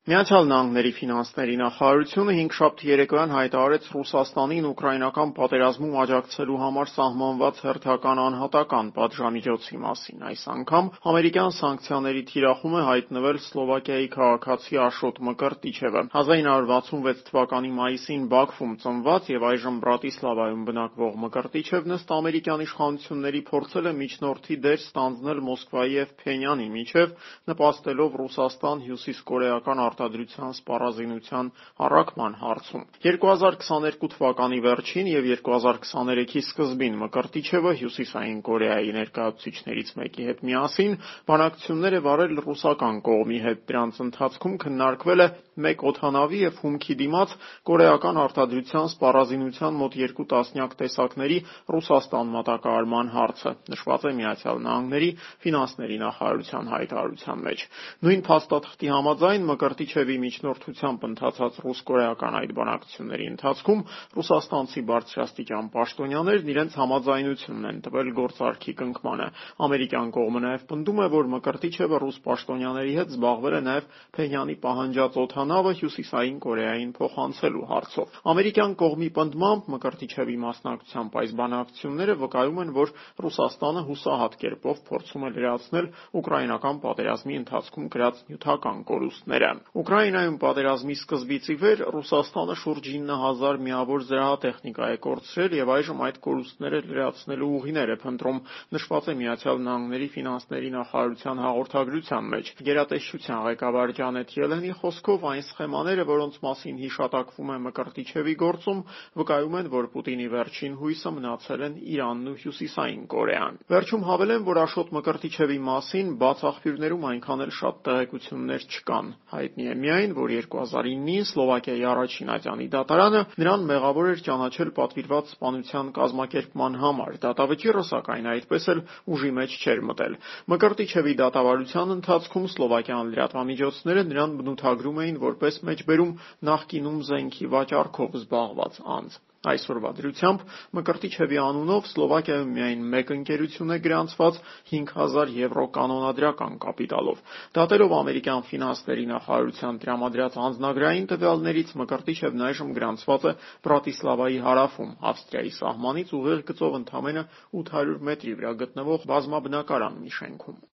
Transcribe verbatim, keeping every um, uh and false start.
Միացյալ Նահանգների ֆինանսների նախարարությունը հինգշաբթի երեկոյան հայտարարեց Ռուսաստանին ուկրաինական պատերազմում աջակցելու համար սահմանված հերթական անհատական պատժամիջոցի մասին։ Այս անգամ ամերիկյան սանկցիաների թիրախում է հայտնվել Սլովակիայի քաղաքացի Աշոտ Մկրտիչևը։ հազար նույն հարյուր վաթսունվեց թվականի մայիսին Բաքվում ծնված եւ այժմ Բրատիսլավայում բնակվող Մկրտիչևն ըստ ամերիկյան իշխանությունների փորձել է միջնորդի դեր ստանձնել Մոսկվայի եւ Փենյանի միջեւ, նպաստելով Ռուսաստան-Հյուսիսկորեական արտադրության սպառազինության առաքման հարցում։ երկու հազար քսաներկու թվականի վերջին եւ երկու հազար քսաներեքի սկզբին Մկրտիչևը Հյուսիսային Կորեայի ներկայացուցիչներից մեկի հետ միասին բանակցություններ է վարել ռուսական կողմի հետ։ Դրանց ընթացքում քննարկվել է մեկ օդանավի եւ հումքի դիմաց կորեական արտադրության սպառազինության մոտ երկու տասնյակ տեսակների Ռուսաստան մատակարարման հարցը, նշված է Միացյալ Նահանգների ֆինանսների նախարարության հայտարարության մեջ։ Նույն փաստաթղթի համաձայն Մկրտիչևի միջնորդությամբ ընթացած ռուս-կորեական այդ բանակցությունների ընթացքում ռուսաստանցի բարձրաստիճան պաշտոնյաներն իրենց համաձայնությունն են տվել գործարքի կնքմանը։ Ամերիկյան կողմը նաեւ պնդում է, որ Մկրտիչևը ռուս պաշտոնյաների հետ զբաղվել է նաեւ Փենյանի պահանջած օդանավը Հյուսիսային Կորեային փոխանցելու հարցով։ Ամերիկյան կողմի պնդմամբ Մկրտիչևի մասնակցությամբ այս բանակցությունները վկայում են, որ Ռուսաստանը հուսահատ կերպով փորձում է լրացնել ուկրաինական պատերազմի ընթացքում կրած նյութական կորուստները։ Ուկրաինայում պատերազմի սկզբից ի վեր Ռուսաստանը շուրջ ինը հազար միավոր զրահատեխնիկա է կորցրել եւ այժմ այդ կորուստները լրացնելու ուղիներ է փնտրում, նշված է Միացյալ Նահանգների ֆինանսների նախարարության հաղորդագրության մեջ։ Գերատեսչության ղեկավար Ջանեթ Ելենի խոսքով այն սխեմաները, որոնց մասին հիշատակվում է Մկրտիչևի գործում, վկայում են, որ Պուտինի վերջին հույսը մնացել են Իրանն ու Հյուսիսային Կորեան։ Վերջում հավելեմ, որ Աշոտ Մկրտիչևի մասին բաց աղբյուրներում այնքան էլ շատ տեղեկություններ չկան։ Հայտնի է միայն, որ երկու հազար իննին Սլովակիայի առաջին ատյանի դատարանը նրան մեղավոր էր ճանաչել պատվիրված սպանության կազմակերպման համար։ Դատավճիռը, սակայն, այդպես էլ ուժի մեջ չէր մտել։ Մկրտիչևի դատավարության ընթացքում սլովակյան լրատվամիջոցները նրան բնութագրում էին որպես մեջբերում նախկինում զենքի վաճառքով զբաղված անձ։ Այսօրվա դրությամբ Մկրտիչևի անունով Սլովակիայում միայն մեկ ընկերություն է գրանցված հինգ հազար եվրո կանոնադրական կապիտալով։ Դատելով ամերիկյան ֆինանսների նախարարության տրամադրած անձնագրային տվյալներից Մկրտիչևն այժմ գրանցված է Բրատիսլավայի հարավում, Ավստրիայի սահմանից ուղիղ գծով ընդամենը ութ հարյուր մետրի վրա գտնվող բազմաբնակարան մի շենքում։